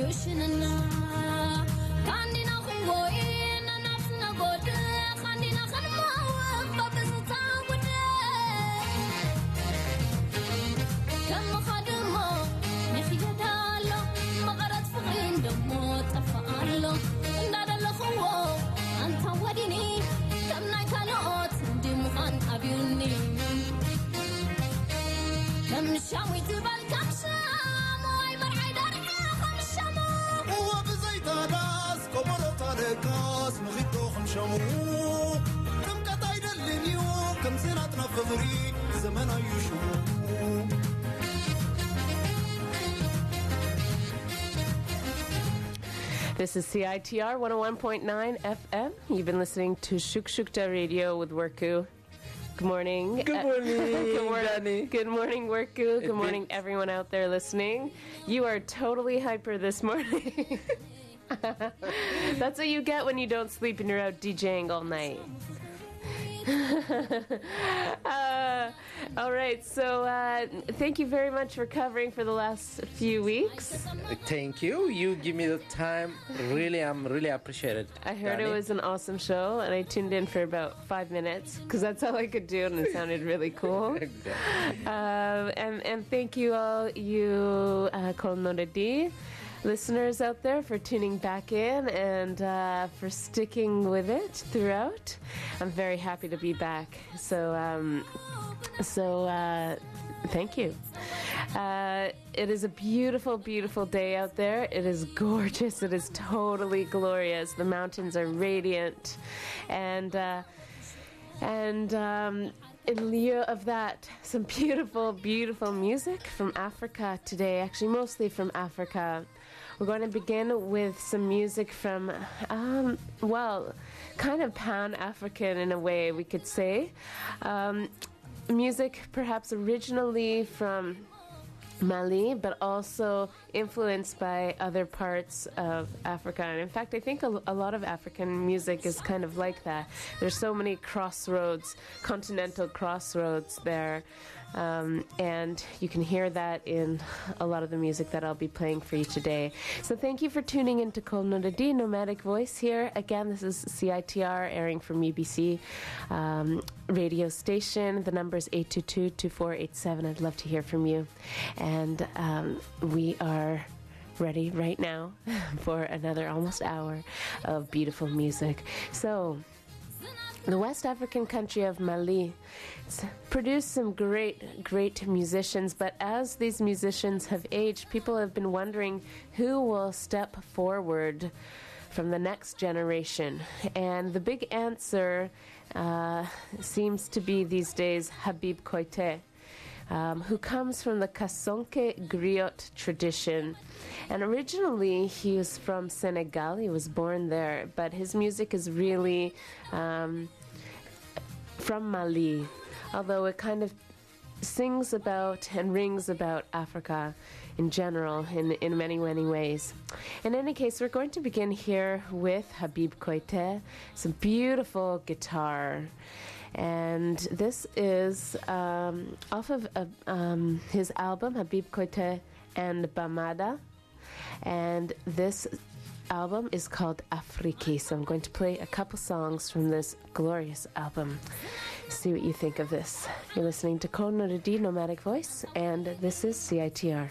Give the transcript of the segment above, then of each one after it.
This is CITR 101.9 FM. You've been listening to Shukshukta Radio with Worku. Good morning. Good morning, Good morning, Danny. Good morning, Worku. Good morning, everyone out there listening. You are totally hyper this morning. That's what you get when you don't sleep and you're out DJing all night. All right, so thank you very much for covering for the last few weeks. Thank you. You give me the time. I'm really appreciated. I heard Danny. it was an awesome show, and I tuned in for about 5 minutes because that's all I could do, and it sounded really cool. Exactly. And thank you all, you Kolnoredi listeners out there, for tuning back in and for sticking with it throughout. I'm very happy to be back. So thank you. It is a beautiful, beautiful day out there. It is gorgeous. It is totally glorious. The mountains are radiant, and in lieu of that, some beautiful, beautiful music from Africa today, actually mostly from Africa. We're going to begin with some music from, kind of Pan-African in a way, we could say. Music perhaps originally from Mali, but also influenced by other parts of Africa. And in fact, I think a lot of African music is kind of like that. There's so many crossroads, continental crossroads there. And you can hear that in a lot of the music that I'll be playing for you today. So thank you for tuning into Kolnoredi, Nomadic Voice here. Again, this is CITR, airing from UBC radio station. The number is 822-2487. I'd love to hear from you. And we are ready right now for another almost hour of beautiful music. So the West African country of Mali produced some great musicians, but as these musicians have aged, people have been wondering who will step forward from the next generation. And the big answer seems to be these days Habib Koité, who comes from the Kasonke griot tradition. And originally he was from Senegal. He was born there, but his music is really from Mali, although it kind of sings about and rings about Africa in general in many, many ways. In any case, we're going to begin here with Habib Koité, some beautiful guitar. And this is off of his album, Habib Koité and Bamada. And this album is called Afrique. So I'm going to play a couple songs from this glorious album. See what you think of this. You're listening to Kolnoredi, Nomadic Voice, and this is CITR.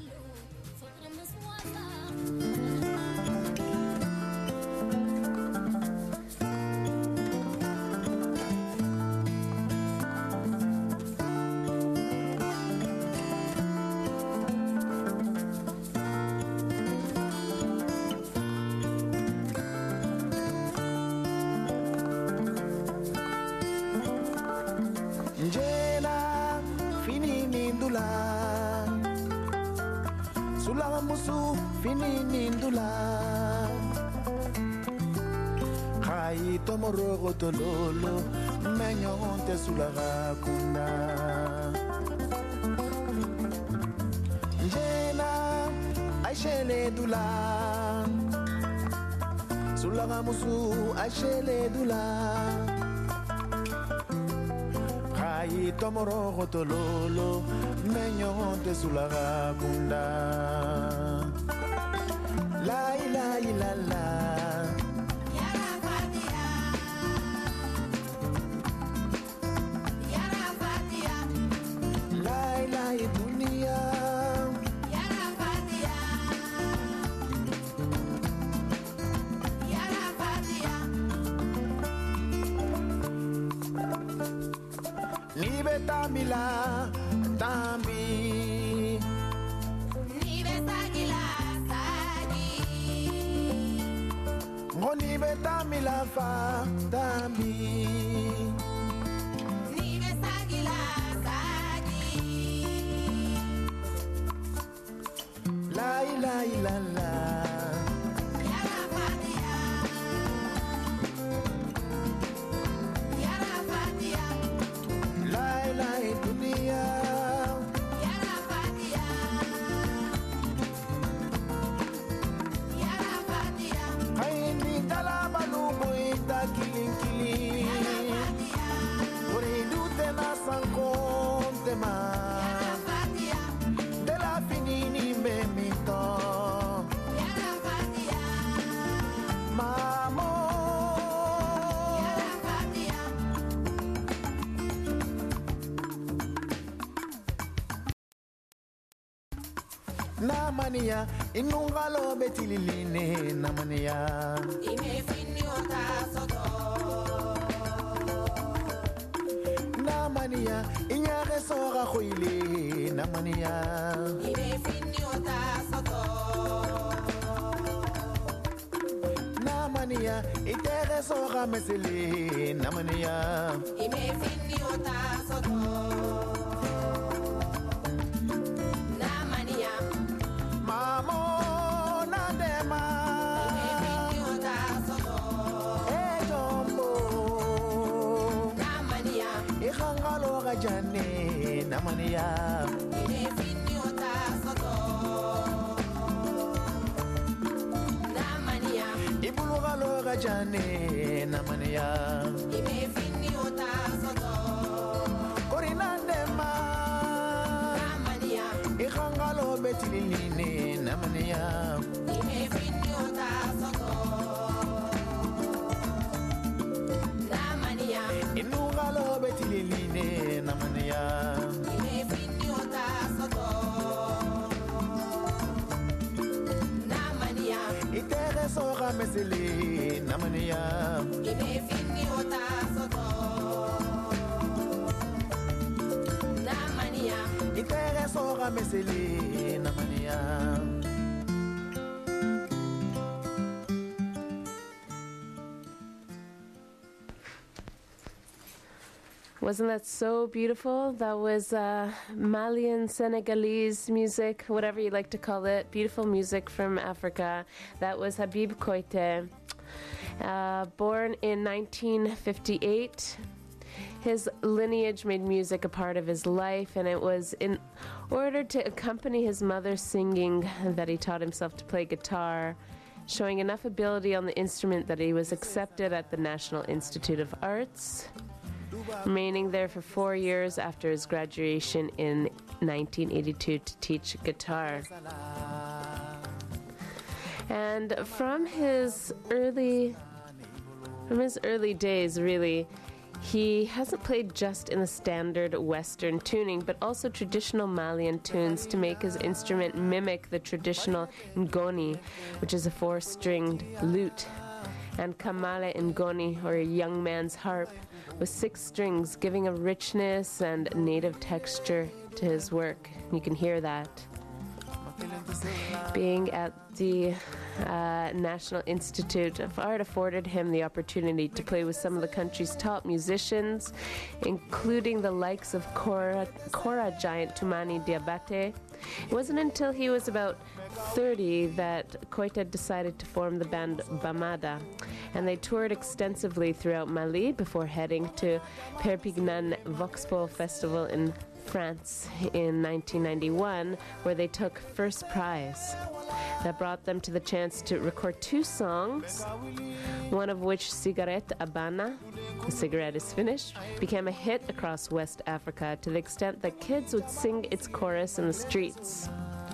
Tomorrow tololo menyonte sulaga kuna Jena aishele dula sulaga musu aishele dula Hai tomorrow tololo menyonte sulaga kuna betamila tambi ngoni betamila fa tambi la la la la Namania inungalo betililine namania imefini otasoto namania inyare sora khoile namania imefini otasoto namania itere sora mesele namania imefini otasoto jane namania imefini otasoto namania ibulugalo jane namania imefini otasoto korinandema namania ikangalo betiline namania imefini otasoto namania inugalo betiline namania imefini otasoto namania itere sora mesele namania imefini otasoto namania itere sora mesele namania. Wasn't that so beautiful? That was Malian, Senegalese music, whatever you like to call it. Beautiful music from Africa. That was Habib Koité. Born in 1958. His lineage made music a part of his life, and it was in order to accompany his mother's singing that he taught himself to play guitar, showing enough ability on the instrument that he was accepted at the National Institute of Arts, remaining there for 4 years after his graduation in 1982 to teach guitar. And from his early days, really, he hasn't played just in the standard Western tuning, but also traditional Malian tunes to make his instrument mimic the traditional ngoni, which is a 4-stringed lute, and kamale ngoni, or a young man's harp, with 6 strings, giving a richness and native texture to his work. You can hear that. Being at the National Institute of Art afforded him the opportunity to play with some of the country's top musicians, including the likes of Kora giant Toumani Diabaté. It wasn't until he was about 30 that Koité decided to form the band Bamada, and they toured extensively throughout Mali before heading to Perpignan Voxpop Festival in France in 1991, where they took first prize. That brought them to the chance to record 2 songs, one of which, Cigarette Abana, the cigarette is finished, became a hit across West Africa to the extent that kids would sing its chorus in the streets.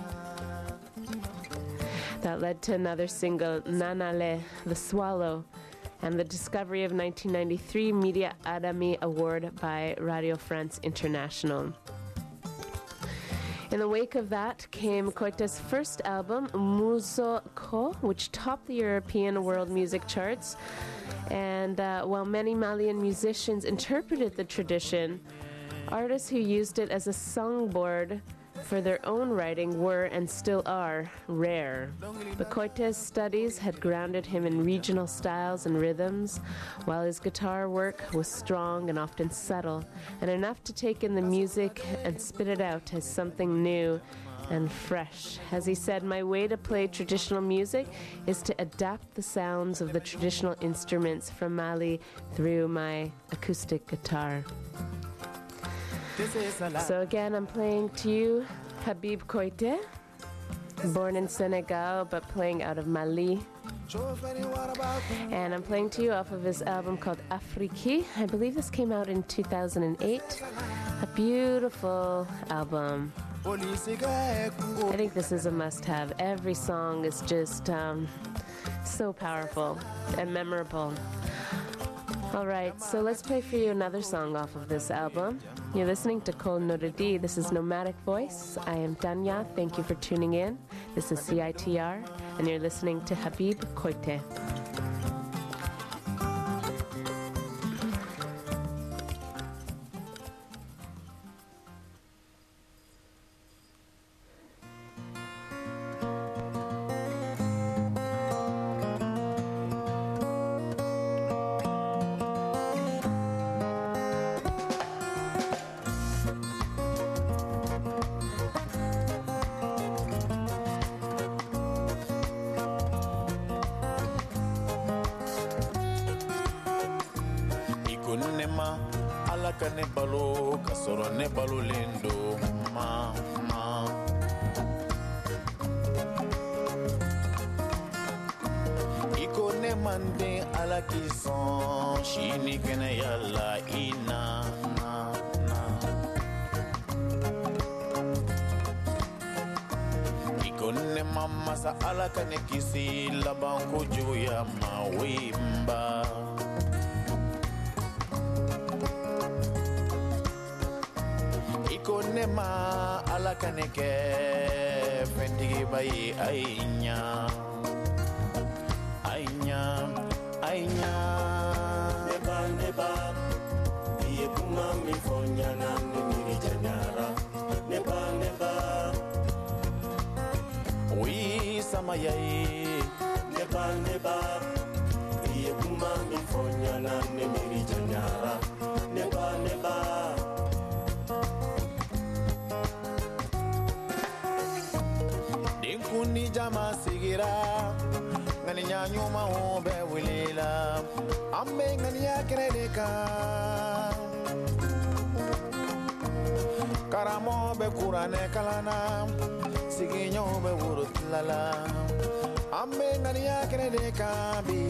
That led to another single, Nanale, the Swallow, and the discovery of 1993 Media Adami Award by Radio France International. In the wake of that came Koité's first album, Muso Ko, which topped the European world music charts. And while many Malian musicians interpreted the tradition, Artists who used it as a songboard for their own writing were and still are rare. But Koite's studies had grounded him in regional styles and rhythms, while his guitar work was strong and often subtle, and enough to take in the music and spit it out as something new and fresh. As he said, my way to play traditional music is to adapt the sounds of the traditional instruments from Mali through my acoustic guitar. So again, I'm playing to you Habib Koite, born in Senegal but playing out of Mali. And I'm playing to you off of his album called Afriki. I believe this came out in 2008. A beautiful album. I think this is a must-have. Every song is just so powerful and memorable. All right, so let's play for you another song off of this album. You're listening to Kol Nodadi. This is Nomadic Voice. I am Danya. Thank you for tuning in. This is CITR, and you're listening to Habib Koite. Ne balo kasoro ne balo lendo mama iko ne mande ala kison shini kene yalla ina iko ne mama sa ala kane kisi labanko juya mawimba Nema ala kaneke fendigi bayi ainya neba iye kuma mi fonya na ni janyara neba wi sama yai neba iye kuma mi fonya na ni janyara neba Kundi jama sigira ngani nyanyuma obe wilila ambe ngani yakredeka karamo be kurane kalana siginyo be wurutlala ambe ngani yakredeka bi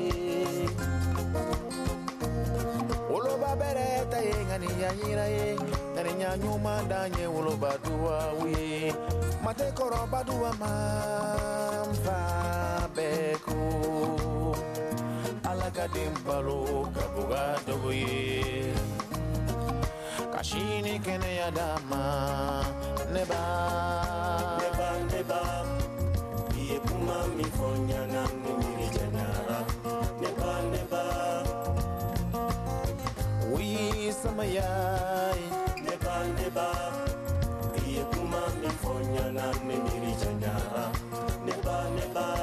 uloba bereta ngani yanyira ngani nyanyuma danye uloba duwa wi Mate koroba dua mamfa beku Alaga dimpalo kabuga dogoye Kashini kene yadama neba Iye kuma mifonya na nini janara Neba Wi samayai Neba Iye kuma mifonya na nini janyara neba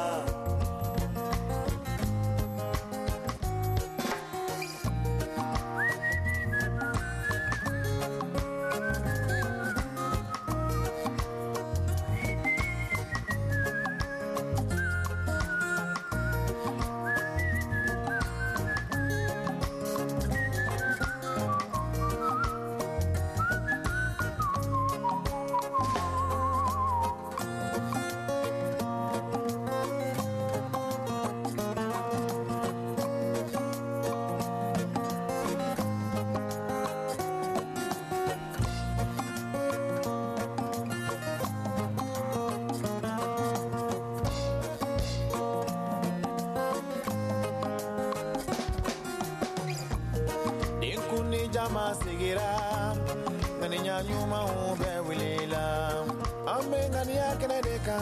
Jama sigira ngani nyanyuma ube wilila ambe ngani yakene deka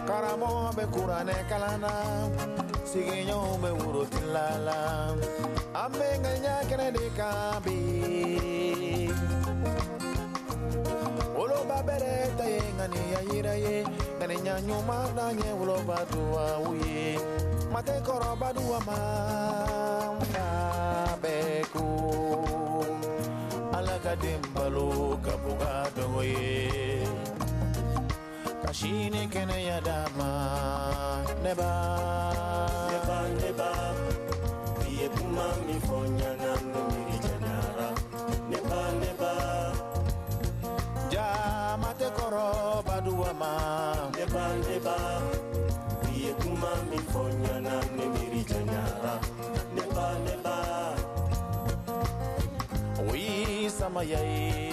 karamo be kurane kalana siginyo be urutilala Amenganya Kennedy Kambi. Olo babere tayengani ayira ye. Nanya nyuma nanye ulo badua uye. Mate koro badua ma beku. Alaga dimbalo kabuga doye. Kashine kene yadama neba neba neba. Iye puma mi fonya na mimi janara neba neba. Ja mate koro badua ma neba neba. Iye puma mi fonya na mimi janara neba neba. Oui samaye.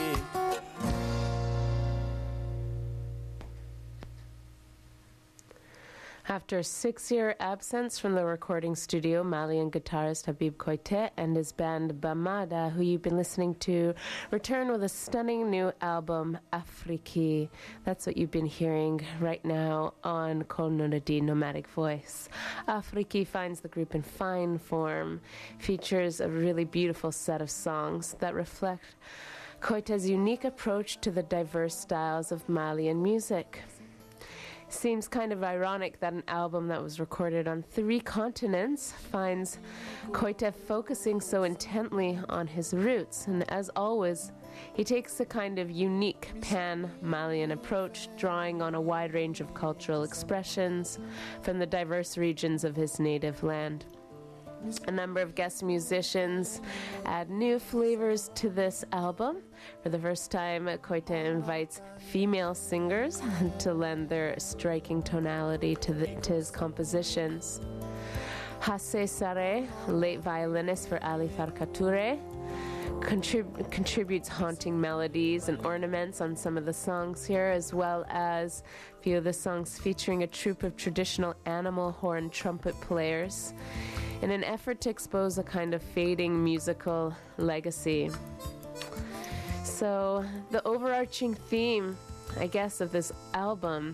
After a 6-year absence from the recording studio, Malian guitarist Habib Koité and his band Bamada, who you've been listening to, return with a stunning new album, Afriki. That's what you've been hearing right now on Kol Nonadi Nomadic Voice. Afriki finds the group in fine form, features a really beautiful set of songs that reflect Koité's unique approach to the diverse styles of Malian music. Seems kind of ironic that an album that was recorded on 3 continents finds Koité focusing so intently on his roots. And as always, he takes a kind of unique pan-Malian approach, drawing on a wide range of cultural expressions from the diverse regions of his native land. A number of guest musicians add new flavors to this album. For the first time, Koité invites female singers to lend their striking tonality to his compositions. Hasse Sare, late violinist for Ali Farka contributes haunting melodies and ornaments on some of the songs here, as well as a few of the songs featuring a troupe of traditional animal horn trumpet players, in an effort to expose a kind of fading musical legacy. So the overarching theme, I guess, of this album,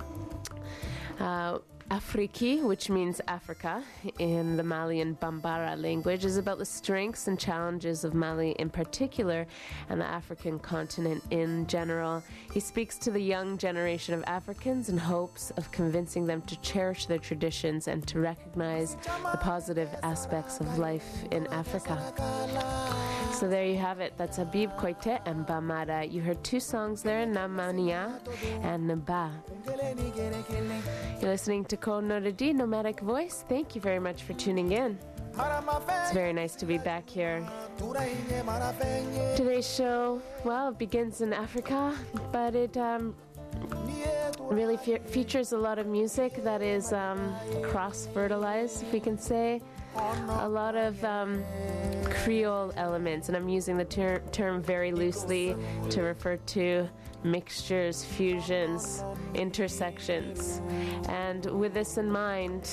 Afriki, which means Africa in the Malian Bambara language, is about the strengths and challenges of Mali in particular and the African continent in general. He speaks to the young generation of Africans in hopes of convincing them to cherish their traditions and to recognize the positive aspects of life in Africa. So there you have it. That's Habib Koité and Bamada. You heard 2 songs there, Namania and Naba. You're listening to Kol Nonadi Nomadic Voice. Thank you very much for tuning in. It's very nice to be back here. Today's show, well, it begins in Africa, but it really features a lot of music that is cross-fertilized, if we can say. A lot of Creole elements, and I'm using the term very loosely to refer to mixtures, fusions, intersections. And with this in mind,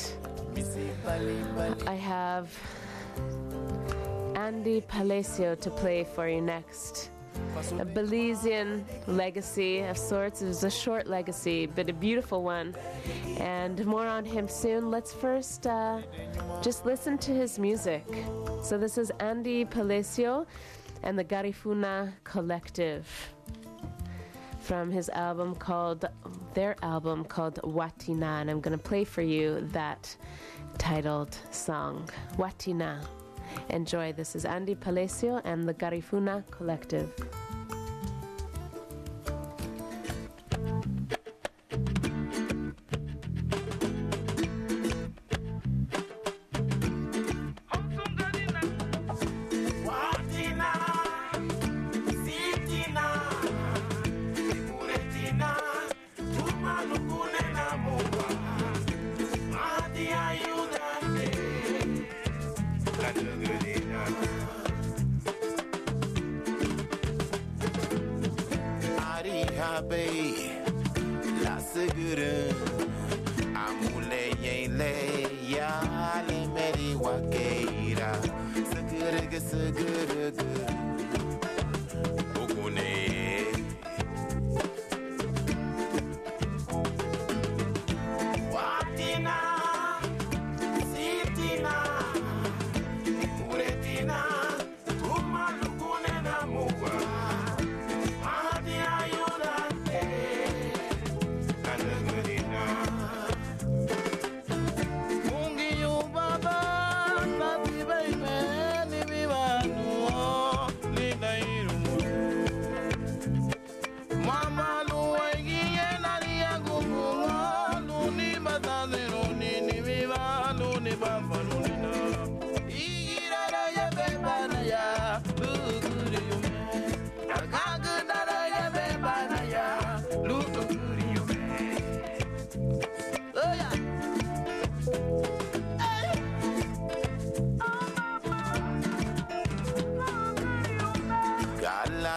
I have Andy Palacio to play for you next. A Belizean legacy of sorts. It was a short legacy, but a beautiful one. And more on him soon. Let's first just listen to his music. So this is Andy Palacio and the Garifuna Collective from their album called Watina. And I'm going to play for you that titled song, Watina. Enjoy. This is Andy Palacio and the Garifuna Collective. Watina, Sitina,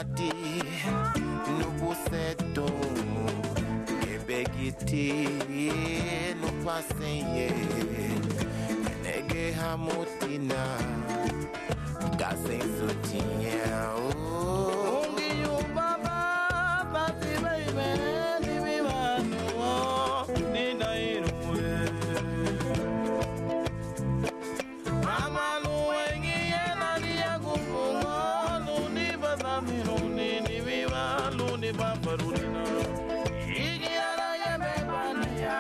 mati nubuseto gebegiti nupasenye nege hamutina gasensotinya ongi yubaba pati baby nibibano ninairuwe amalu wengi yena diagufungo luni bazamino nini viva luni babarudina igi ala yebebana ya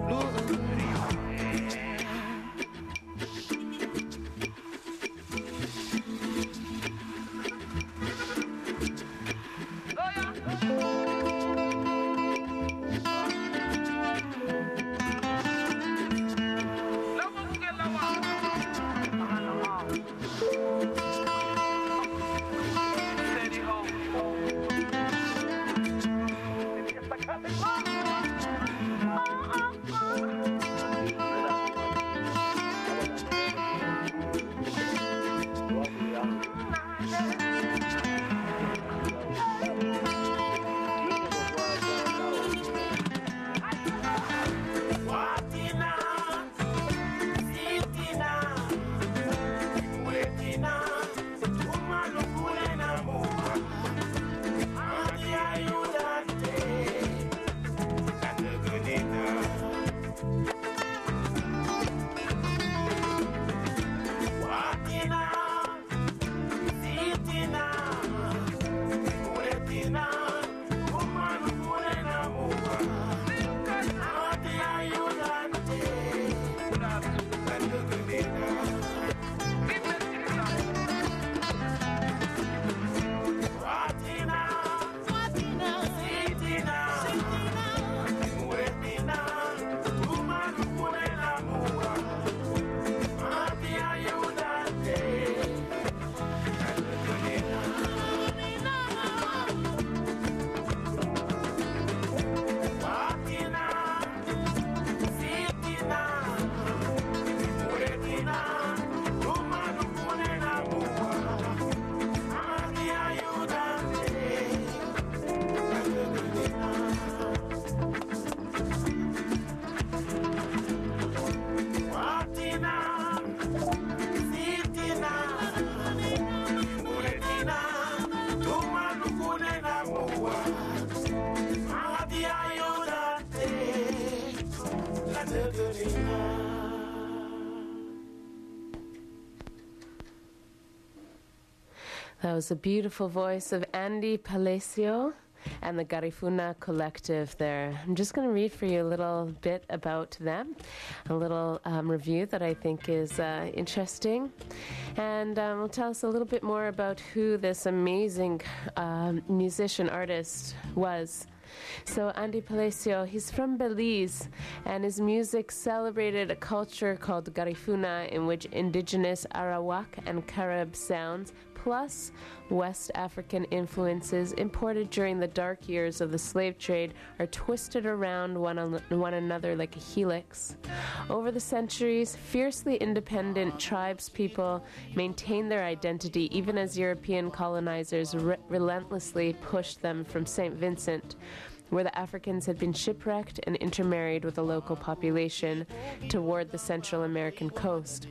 That was the beautiful voice of Andy Palacio and the Garifuna Collective there. I'm just going to read for you a little bit about them, a little review that I think is interesting, and will tell us a little bit more about who this amazing musician artist was. So Andy Palacio, he's from Belize, and his music celebrated a culture called Garifuna, in which indigenous Arawak and Carib sounds plus West African influences imported during the dark years of the slave trade are twisted around one another like a helix. Over the centuries, fiercely independent tribes people maintained their identity even as European colonizers relentlessly pushed them from St. Vincent, where the Africans had been shipwrecked and intermarried with the local population, toward the Central American coast.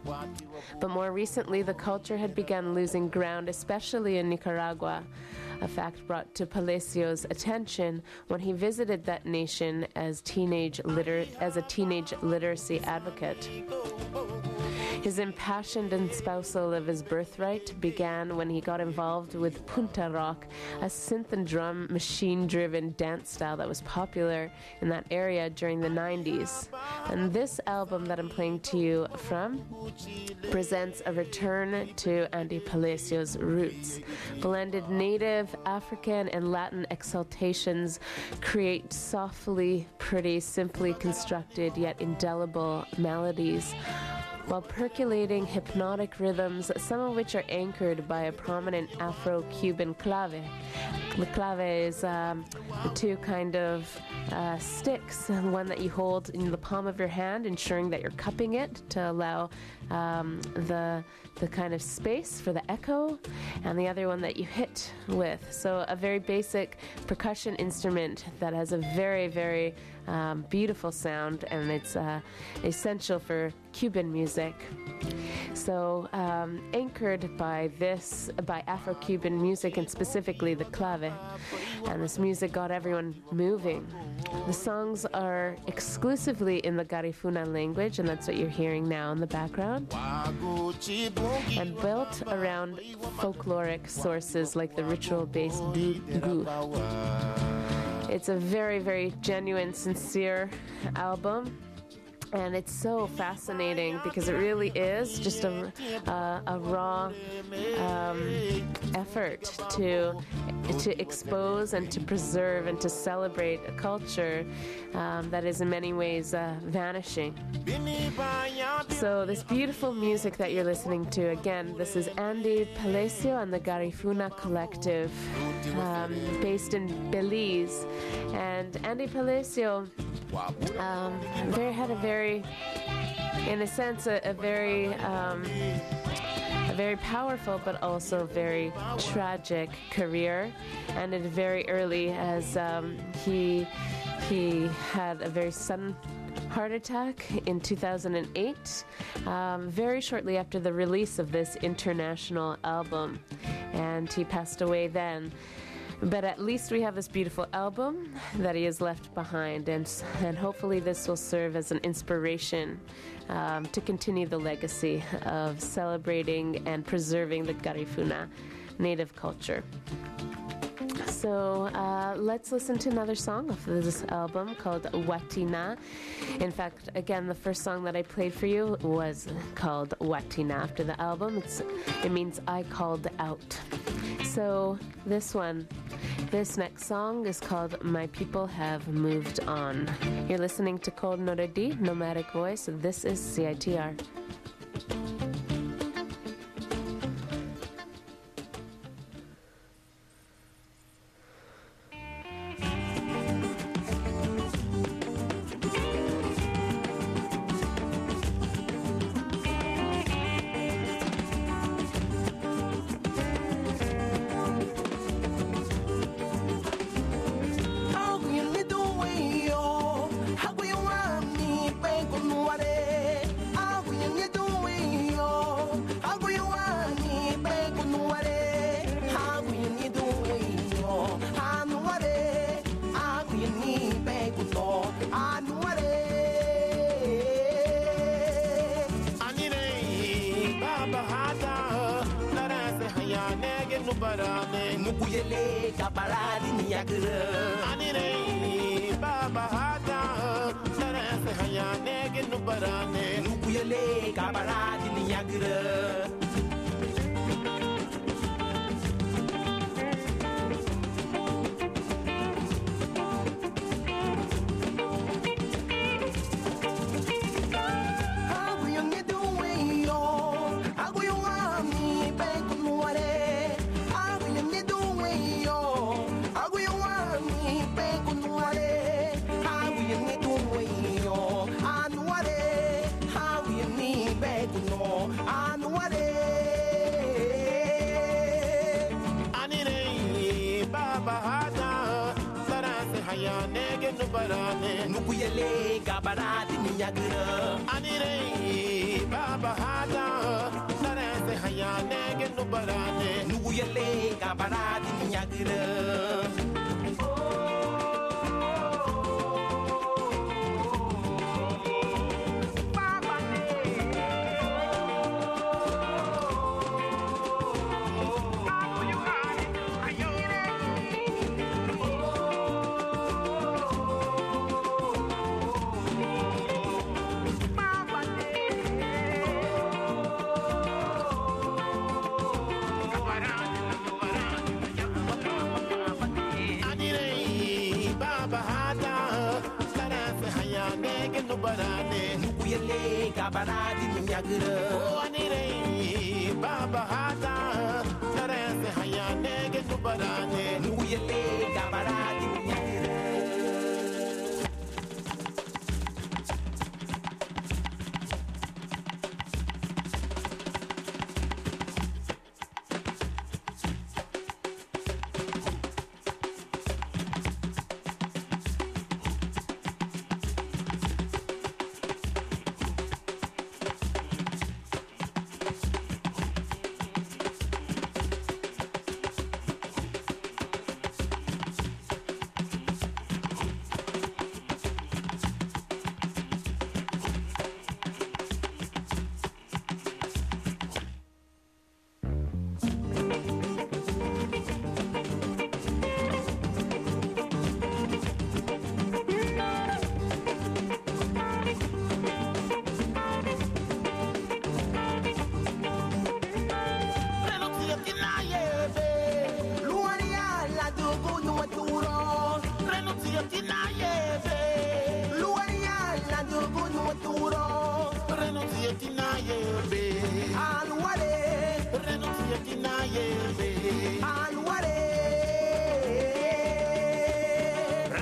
But more recently, the culture had begun losing ground, especially in Nicaragua, a fact brought to Palacio's attention when he visited that nation as a teenage literacy advocate. His impassioned espousal of his birthright began when he got involved with Punta Rock, a synth and drum machine-driven dance style that was popular in that area during the 90s. And this album that I'm playing to you from presents a return to Andy Palacio's roots. Blended native, African, and Latin exaltations create softly pretty, simply constructed yet indelible melodies, while percolating hypnotic rhythms, some of which are anchored by a prominent Afro-Cuban clave. The clave is the two kind of sticks, one that you hold in the palm of your hand, ensuring that you're cupping it to allow the the kind of space for the echo, and the other one that you hit with. So a very basic percussion instrument that has a very, very beautiful sound, and it's essential for Cuban music. So anchored by Afro-Cuban music, and specifically the clave, and this music got everyone moving. The songs are exclusively in the Garifuna language, and that's what you're hearing now in the background, and built around folkloric sources like the ritual-based gu. It's a very, very genuine, sincere album. And it's so fascinating because it really is just a raw effort to expose and to preserve and to celebrate a culture that is in many ways vanishing. So this beautiful music that you're listening to, again, this is Andy Palacio and the Garifuna Collective, based in Belize. And Andy Palacio had a very, in a sense, a very powerful but also very tragic career. And it very early, as he had a very sudden heart attack in 2008, very shortly after the release of this international album, and he passed away then. But at least we have this beautiful album that he has left behind, and hopefully this will serve as an inspiration to continue the legacy of celebrating and preserving the Garifuna native culture. So let's listen to another song of this album called Watina. In fact, again, the first song that I played for you was called Watina after the album. It means I called out. So this next song is called My People Have Moved On. You're listening to Cold Noradi, Nomadic Voice. This is CITR. Nukuyele kabaradi niyagre anire baba hata sarase hayane ke nubarane nukuyele kabaradi niyagre Nukuyele kabaradi niyagre anire baba hada narase hayane ke nubarane nukuyele kabaradi niyagre Nukuyele kabaradi niyagre oh anire baba hata narase hayane ke nubarane nukuyele kabaradi niyagre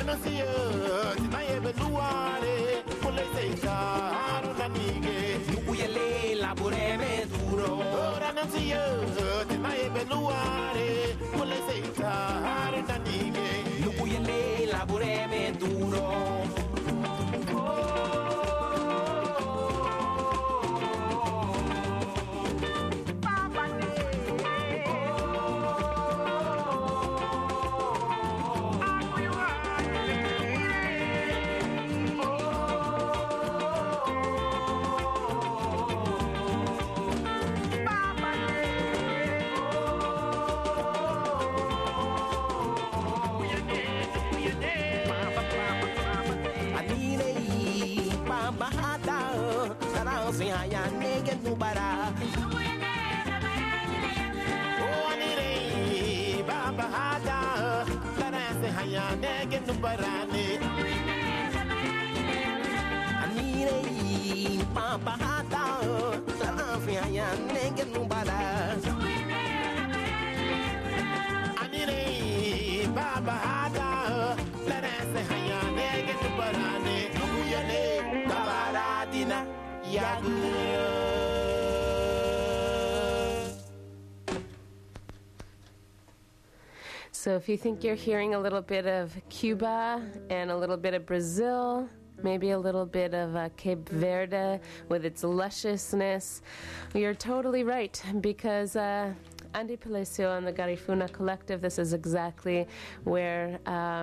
So if you think you're hearing a little bit of Cuba and a little bit of Brazil, maybe a little bit of Cape Verde with its lusciousness, you're totally right, because Andy Palacio and the Garifuna Collective, this is exactly where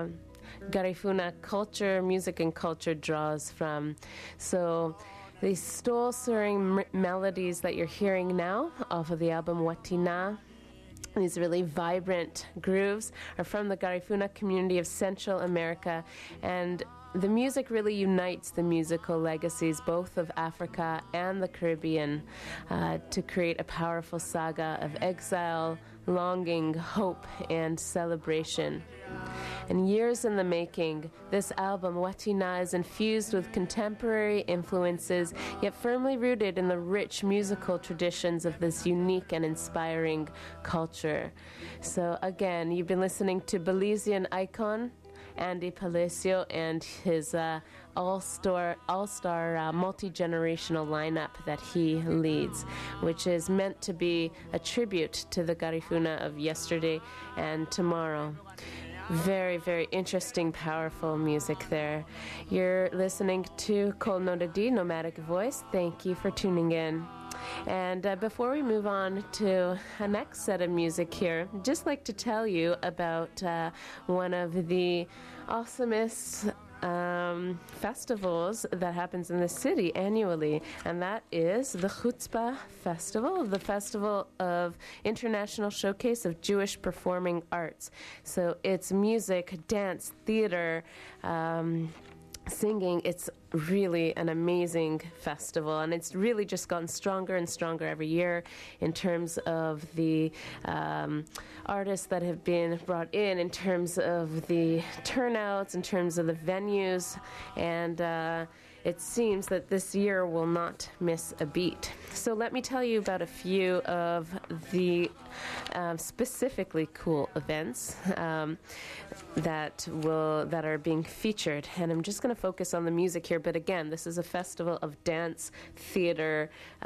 Garifuna culture, music and culture draws from. So these soul-stirring melodies that you're hearing now off of the album Watina, these really vibrant grooves, are from the Garifuna community of Central America, and the music really unites the musical legacies both of Africa and the Caribbean to create a powerful saga of exile, longing, hope, and celebration. And years in the making, this album, Watina, is infused with contemporary influences, yet firmly rooted in the rich musical traditions of this unique and inspiring culture. So again, you've been listening to Belizean icon Andy Palacio and his all-star multi-generational lineup that he leads, which is meant to be a tribute to the Garifuna of yesterday and tomorrow. Very, very interesting, powerful music there. You're listening to Kol Nodadi, Nomadic Voice. Thank you for tuning in. And before we move on to a next set of music here, I'd just like to tell you about one of the awesomest festivals that happens in the city annually, and that is the Chutzpah Festival, the Festival of International Showcase of Jewish Performing Arts. So it's music, dance, theater, singing. It's really an amazing festival, and it's really just gotten stronger and stronger every year in terms of the artists that have been brought in terms of the turnouts, in terms of the venues, and it seems that this year will not miss a beat. So let me tell you about a few of the specifically cool events that are being featured. And I'm just going to focus on the music here. But again, this is a festival of dance, theater,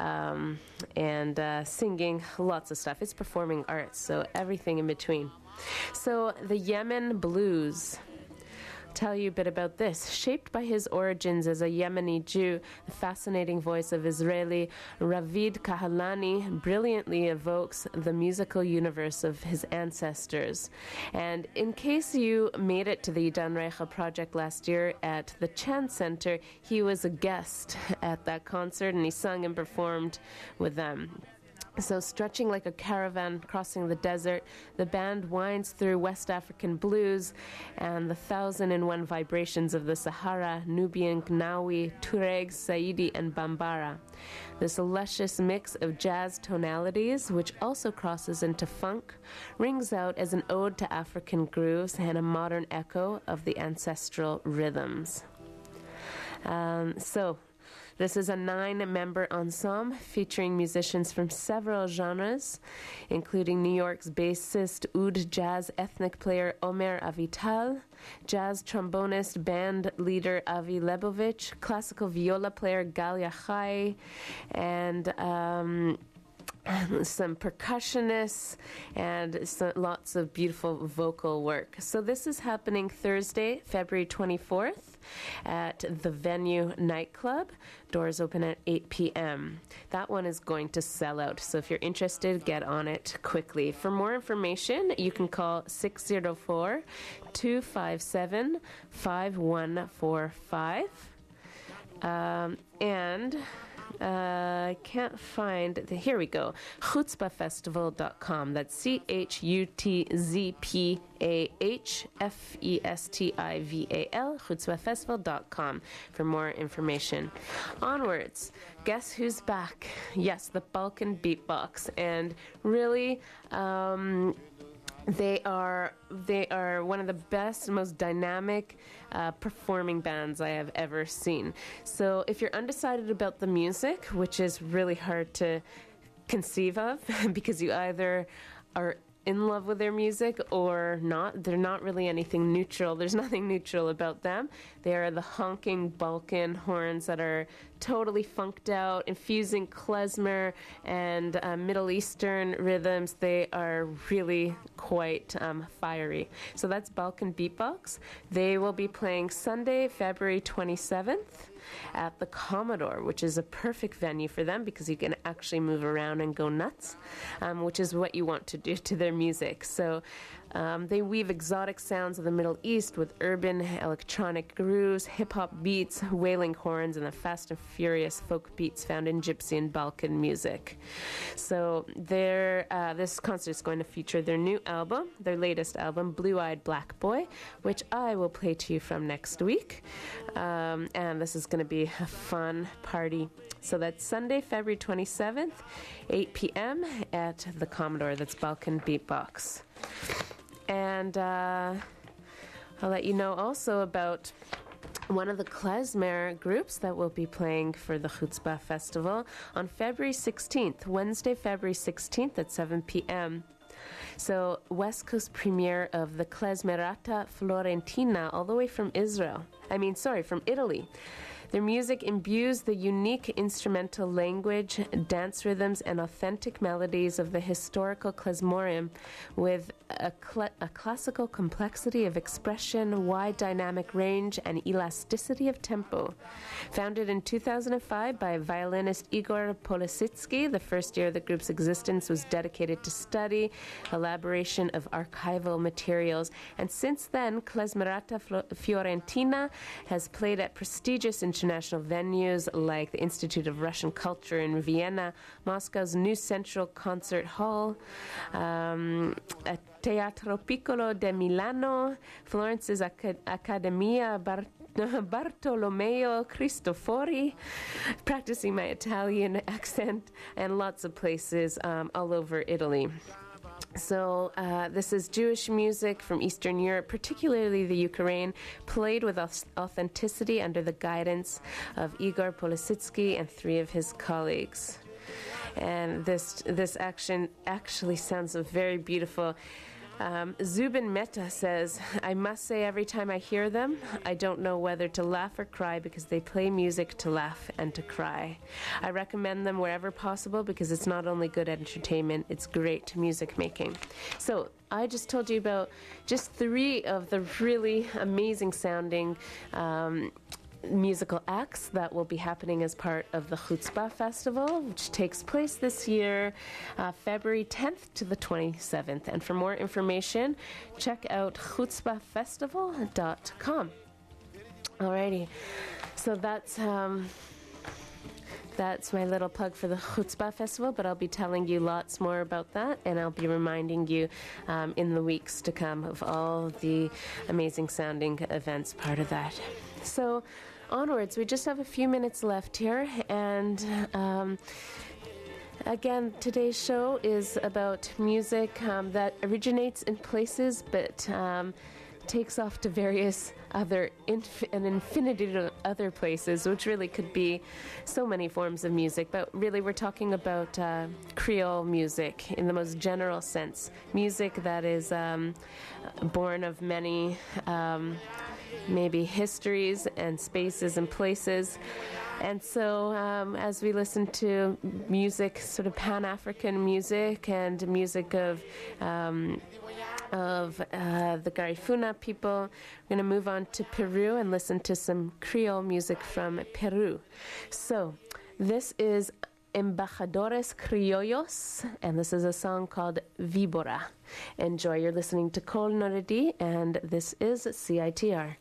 and singing, lots of stuff. It's performing arts, so everything in between. So the Yemen Blues. Tell you a bit about this. Shaped by his origins as a Yemeni Jew, the fascinating voice of Israeli Ravid Kahalani brilliantly evokes the musical universe of his ancestors. And in case you made it to the Dan Reicha project last year at the Chan Center, he was a guest at that concert, and he sung and performed with them. So stretching like a caravan crossing the desert, the band winds through West African blues and the 1,001 vibrations of the Sahara, Nubian, Gnawi, Tuareg, Saidi, and Bambara. This luscious mix of jazz tonalities, which also crosses into funk, rings out as an ode to African grooves and a modern echo of the ancestral rhythms. So This is a 9-member ensemble featuring musicians from several genres, including New York's bassist, oud jazz ethnic player Omer Avital, jazz trombonist, band leader Avi Lebovich, classical viola player Gal Yachai, and some percussionists, and lots of beautiful vocal work. So this is happening Thursday, February 24th at the Venue Nightclub. Doors open at 8 p.m. That one is going to sell out, so if you're interested, get on it quickly. For more information, you can call 604-257-5145. I can't find here we go. chutzpahfestival.com. That's CHUTZPAHFESTIVAL, chutzpahfestival.com for more information. Onwards. Guess who's back? Yes, the Balkan Beatbox. And really, they are one of the best, most dynamic performing bands I have ever seen. So if you're undecided about the music, which is really hard to conceive of because you either are in love with their music or not, they're not really anything neutral. There's nothing neutral about them. They are the honking Balkan horns that are totally funked out, infusing klezmer and Middle Eastern rhythms. They are really quite fiery. So that's Balkan Beatbox. They will be playing Sunday, February 27th at the Commodore, which is a perfect venue for them because you can actually move around and go nuts, which is what you want to do to their music. So they weave exotic sounds of the Middle East with urban electronic grooves, hip-hop beats, wailing horns, and the fast and furious folk beats found in Gypsy and Balkan music. So this concert is going to feature their new album, their latest album, Blue-Eyed Black Boy, which I will play to you from next week. And this is going to be a fun party. So that's Sunday, February 27th, 8 p.m. at the Commodore. That's Balkan Beatbox. And I'll let you know also about one of the klezmer groups that will be playing for the Chutzpah Festival on February 16th, Wednesday, February 16th at 7 p.m. So, West Coast premiere of the Klezmerata Florentina, all the way from from Italy. Their music imbues the unique instrumental language, dance rhythms, and authentic melodies of the historical klezmorim with a classical complexity of expression, wide dynamic range, and elasticity of tempo. Founded in 2005 by violinist Igor Polisitsky, the first year of the group's existence was dedicated to study, elaboration of archival materials, and since then, Klezmerata Fiorentina has played at prestigious international venues like the Institute of Russian Culture in Vienna, Moscow's New Central Concert Hall, Teatro Piccolo de Milano, Florence's Accademia Bartolomeo Cristofori, practicing my Italian accent, and lots of places all over Italy. So this is Jewish music from Eastern Europe, particularly the Ukraine, played with authenticity under the guidance of Igor Polisitsky and 3 of his colleagues. And this action actually sounds very beautiful. Zubin Mehta says, I must say every time I hear them, I don't know whether to laugh or cry because they play music to laugh and to cry. I recommend them wherever possible because it's not only good entertainment, it's great music making. So I just told you about just 3 of the really amazing sounding musical acts that will be happening as part of the Chutzpah Festival, which takes place this year, February 10th to the 27th. And for more information, check out chutzpahfestival.com. Alrighty, so that's my little plug for the Chutzpah Festival, but I'll be telling you lots more about that, and I'll be reminding you in the weeks to come of all the amazing sounding events part of that. So onwards, we just have a few minutes left here, and again, today's show is about music that originates in places but takes off to various an infinity of other places, which really could be so many forms of music. But really, we're talking about Creole music in the most general sense. Music that is born of many maybe histories and spaces and places. And so as we listen to music, sort of Pan-African music and music of the Garifuna people, we're going to move on to Peru and listen to some Creole music from Peru. So this is Embajadores Criollos, and this is a song called Víbora. Enjoy. You're listening to Kol Noredi, and this is CITR.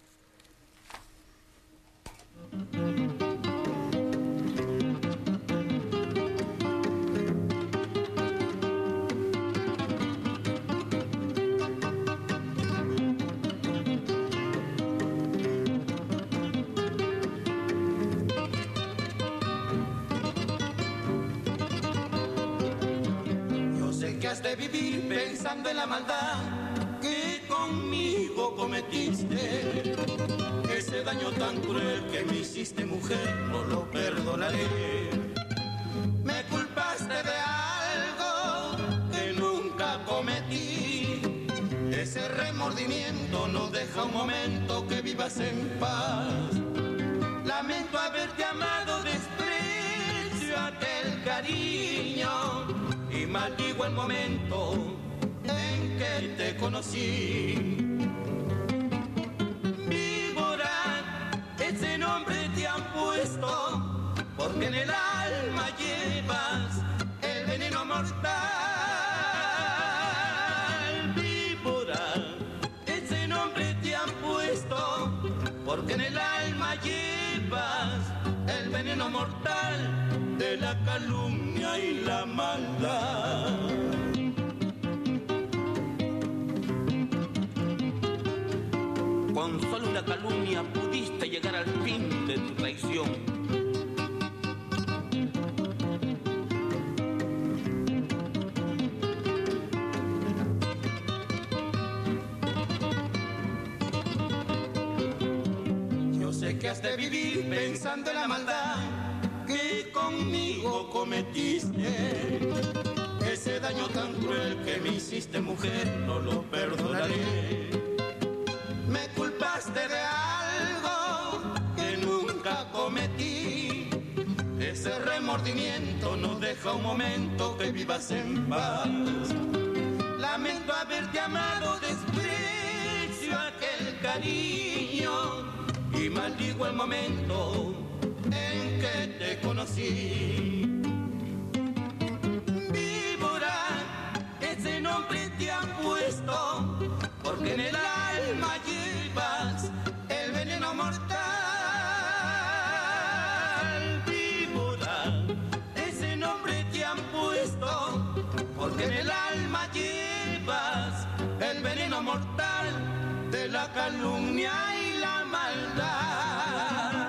De vivir pensando en la maldad que conmigo cometiste, ese daño tan cruel que me hiciste, mujer, no lo perdonaré. Me culpaste de algo que nunca cometí, ese remordimiento no deja un momento que vivas en paz. Lamento haberte amado, desprecio aquel cariño y maldigo el momento en que te conocí. Víbora, ese nombre te han puesto porque en el alma llevas el veneno mortal. Víbora, ese nombre te han puesto porque en el alma llevas el veneno mortal de la calumnia y la maldad. Con solo una calumnia pudiste llegar al fin de tu traición. Yo sé que has de vivir pensando en la maldad que conmigo cometiste, ese daño tan cruel que me hiciste, mujer, no lo perdonaré. Me culpaste de algo que nunca cometí, ese remordimiento no deja un momento que vivas en paz. Lamento haberte amado, desprecio aquel cariño y maldigo el momento en que te conocí. Víbora, ese nombre te han puesto porque en el alma llevas el veneno mortal. Víbora, ese nombre te han puesto porque en el alma llevas el veneno mortal de la calumnia y la maldad.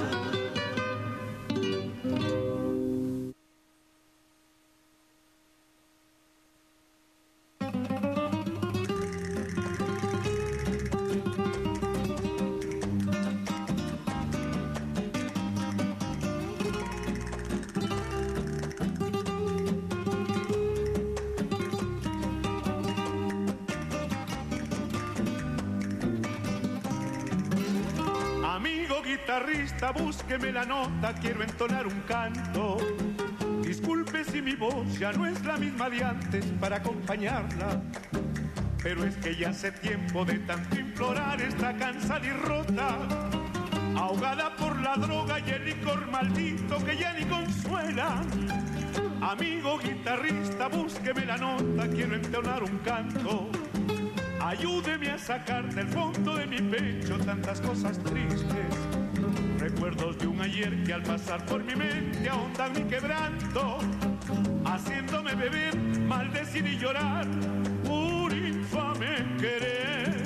Guitarrista, búsqueme la nota, quiero entonar un canto. Disculpe si mi voz ya no es la misma de antes para acompañarla, pero es que ya hace tiempo de tanto implorar está cansada y rota, ahogada por la droga y el licor maldito que ya ni consuela. Amigo guitarrista, búsqueme la nota, quiero entonar un canto. Ayúdeme a sacar del fondo de mi pecho tantas cosas tristes, recuerdos de un ayer que al pasar por mi mente ahondan mi quebranto, haciéndome beber, maldecir y llorar por infame querer.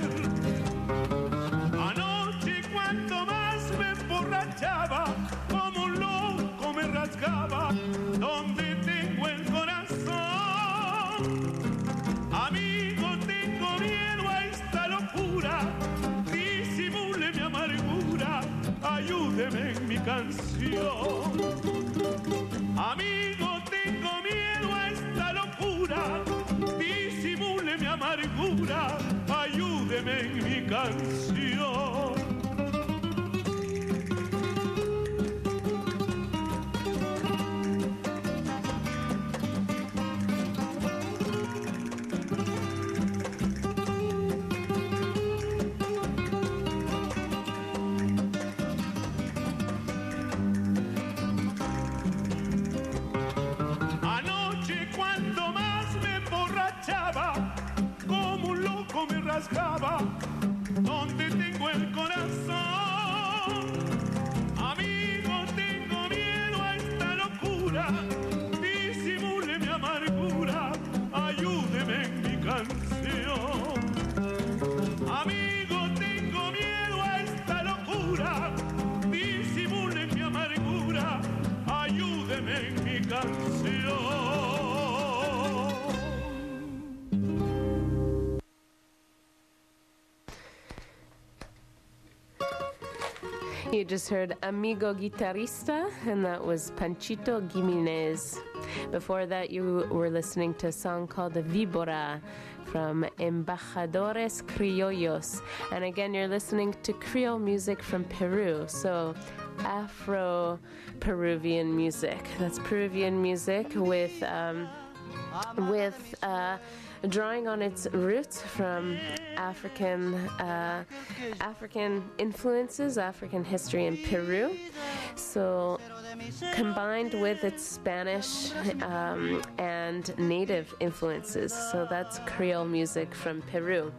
Anoche cuando más me emborrachaba, como un loco me rasgaba donde tengo el corazón. Amigo, tengo miedo a esta locura, disimúleme ayúdeme en mi canción. Amigo, tengo miedo a esta locura, disimule mi amargura, ayúdeme en mi canción. Donde tengo el corazón, amigo, tengo miedo a esta locura, disimule mi amargura, ayúdeme en mi canción. Amigo, tengo miedo a esta locura, disimule mi amargura, ayúdeme en mi canción. You just heard Amigo Guitarrista, and that was Panchito Gimenez. Before that, you were listening to a song called Víbora from Embajadores Criollos. And again, you're listening to Creole music from Peru, so Afro-Peruvian music. That's Peruvian music with drawing on its roots from African influences, African history in Peru. So combined with its Spanish and native influences. So that's Creole music from Peru.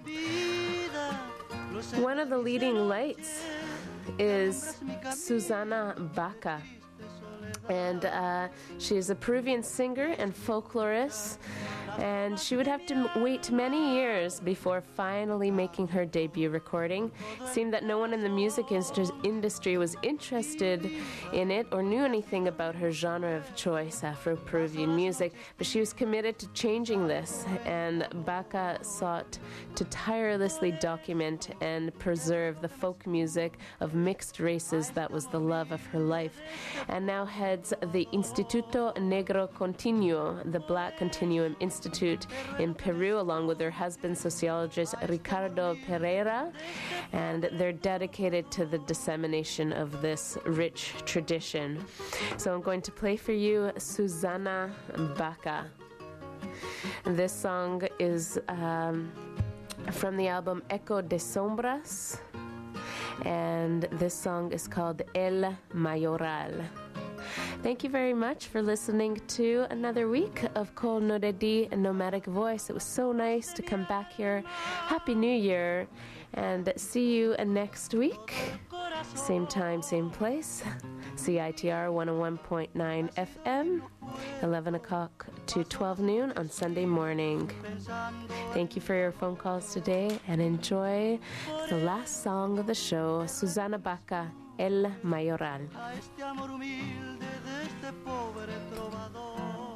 One of the leading lights is Susana Baca. And she is a Peruvian singer and folklorist, and she would have to wait many years before finally making her debut recording. It seemed that no one in the music industry was interested in it or knew anything about her genre of choice, Afro-Peruvian music, but she was committed to changing this, and Baca sought to tirelessly document and preserve the folk music of mixed races that was the love of her life, and now heads the Instituto Negro Continuo, the Black Continuum Institute in Peru, along with her husband, sociologist Ricardo Pereira, and they're dedicated to the dissemination of this rich tradition. So I'm going to play for you Susana Baca. This song is from the album Eco de Sombras, and this song is called El Mayoral. Thank you very much for listening to another week of Kol Nodedi and Nomadic Voice. It was so nice to come back here. Happy New Year, and see you next week. Same time, same place. CITR 101.9 FM, 11 o'clock to 12 noon on Sunday morning. Thank you for your phone calls today, and enjoy the last song of the show, Susana Baca, El Mayoral. A este amor humilde de este pobre trovador.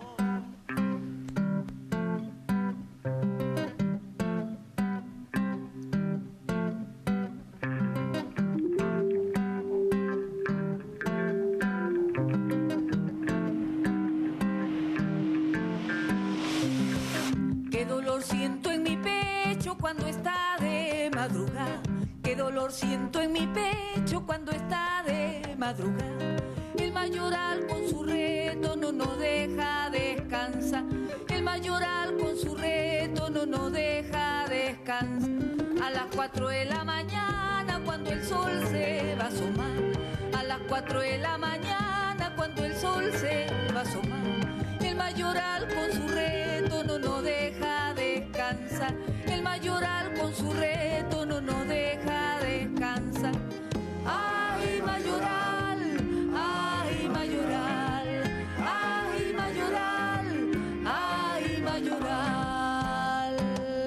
Qué dolor siento en mi pecho cuando está de madrugada. Qué dolor siento en mi pecho cuando está de madrugada. El mayoral con su reto no nos deja descansar. El mayoral con su reto no nos deja descansar. A las 4 de la mañana cuando el sol se va a asomar. A las 4 de la mañana cuando el sol se va a asomar. El mayoral con su reto no nos deja descansar. El mayoral con su reto no nos deja descansar. Ay, mayoral, ay, mayoral, ay, mayoral, ay, mayoral.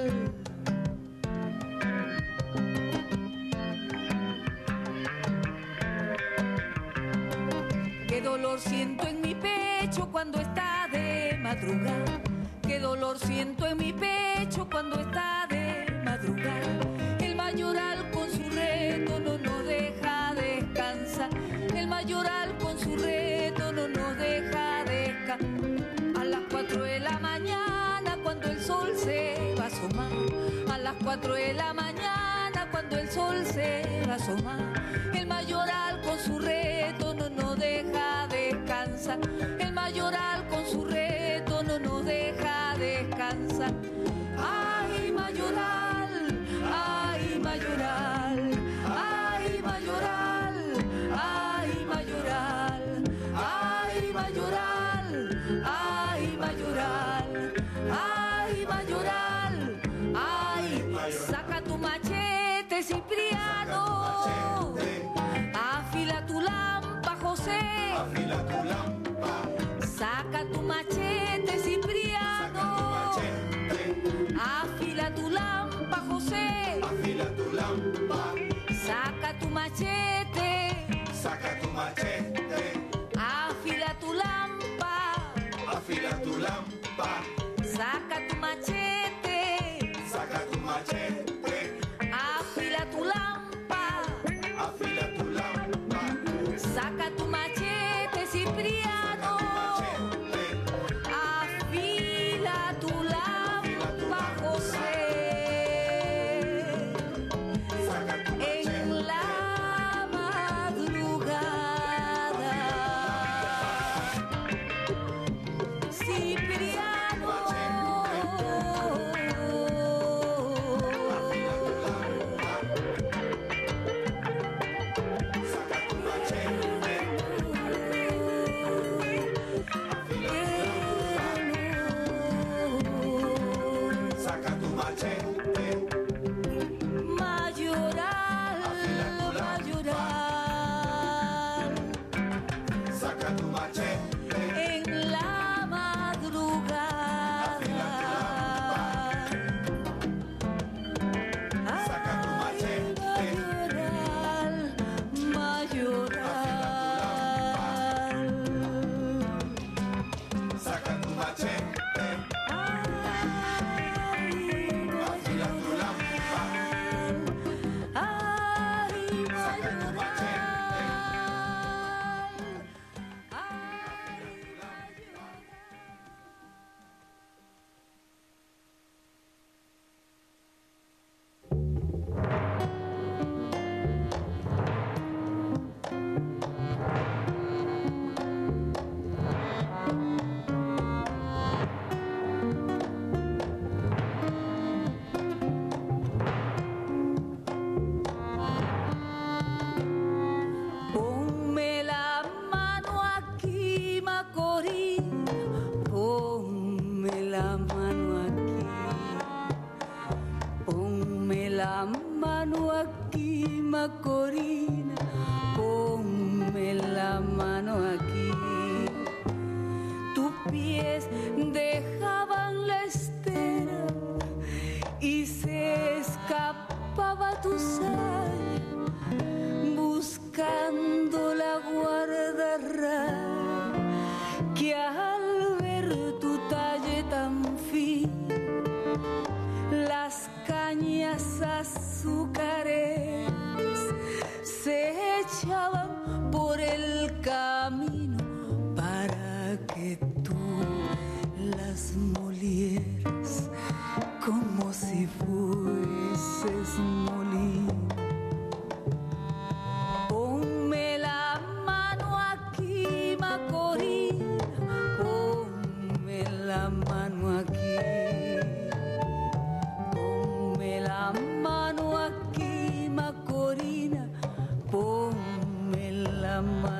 Qué dolor siento en mi pecho cuando está de madrugada. Qué dolor siento en mi pecho cuando está de madrugada. El mayoral con su reto no nos deja descansar. 4 de la mañana cuando el sol se va a asomar. El mayoral con su reto no nos deja descansar. El mayoral con su reto no nos deja descansar. Ay, mayoral, ay, mayoral, ay, mayoral, ay, mayoral, ay, mayoral, ay, mayoral, ay, mayoral, ay, saca tu machete, Cipriano, afila tu lampa, José, Afila tu lámpara, saca tu machete, Cipriano, afila tu lampa, José, afila tu lámpara, saca tu machete, saca tu machete, afila tu lampa, afila tu lámpara, saca tu machete, saca tu machete, afila tu lampa, afila tu lámpara, saca tu machete, Cipriano, afila tu lampa, José, saca tu en la madrugada, Cipriano, saca tu machete, saca tu machete, mayoral, mayoral, saca tu machete, en la madrugada, saca tu machete, mayoral, mayoral, saca tu machete, afila tu lámpara, ay, saca tu machete, ponme la mano aquí, Macorina, ponme la mano aquí, ponme la mano aquí, Macorina, ponme la mano aquí. Tus pies dejaban la estera y se escapaba tu sal buscando la guardarraya que al ver tu talle tan fino las cañas azucareras se echaban por el camino para que tú las molieras como si fueses molino. Ponme la mano aquí, Macorina, ponme la mano aquí, ponme la mano aquí, Macorina, ponme la mano.